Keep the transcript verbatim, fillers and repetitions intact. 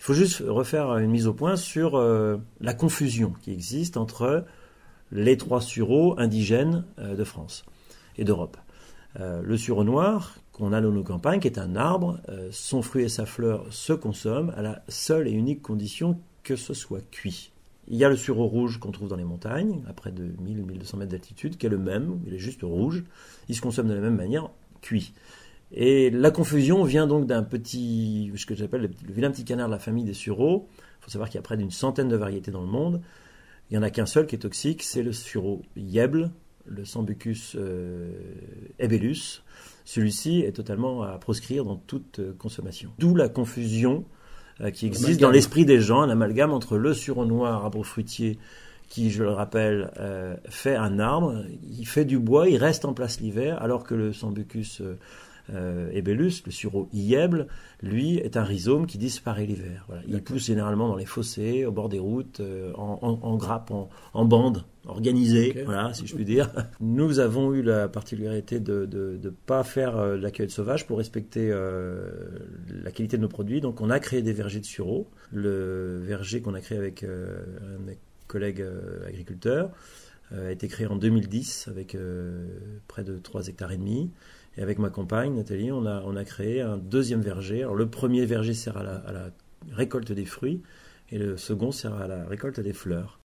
faut juste refaire une mise au point sur euh, la confusion qui existe entre les trois sureaux indigènes euh, de France et d'Europe. Euh, le sureau noir, qu'on a dans nos campagnes, qui est un arbre, euh, son fruit et sa fleur se consomment à la seule et unique condition que ce soit cuit. Il y a le sureau rouge qu'on trouve dans les montagnes, à près de mille à mille deux cents mètres d'altitude, qui est le même, il est juste rouge, il se consomme de la même manière, cuit. Et la confusion vient donc d'un petit, ce que j'appelle le, le vilain petit canard de la famille des sureaux. Il faut savoir qu'il y a près d'une centaine de variétés dans le monde. Il n'y en a qu'un seul qui est toxique, c'est le sureau Yèble, le Sambucus euh, ebellus. Celui-ci est totalement à proscrire dans toute euh, consommation. D'où la confusion euh, qui existe Amalgame. dans l'esprit des gens, un amalgame entre le sureau noir, arbre fruitier, qui, je le rappelle, euh, fait un arbre, il fait du bois, il reste en place l'hiver, alors que le Sambucus euh, euh, ebellus, le sureau Yèble, lui, est un rhizome qui disparaît l'hiver. Voilà. Il pousse généralement dans les fossés, au bord des routes, euh, en, en, en grappe, en, en bande, organisée, okay. Voilà, si je puis dire. Nous avons eu la particularité de ne pas faire euh, la cueillette sauvage pour respecter euh, la qualité de nos produits. Donc on a créé des vergers de sureau. Le verger qu'on a créé avec euh, un mec collègue euh, agriculteur, euh, a été créé en deux mille dix avec euh, près de trois hectares et demi. Et avec ma compagne, Nathalie, on a, on a créé un deuxième verger. Alors, le premier verger sert à la, à la récolte des fruits et le second sert à la récolte des fleurs.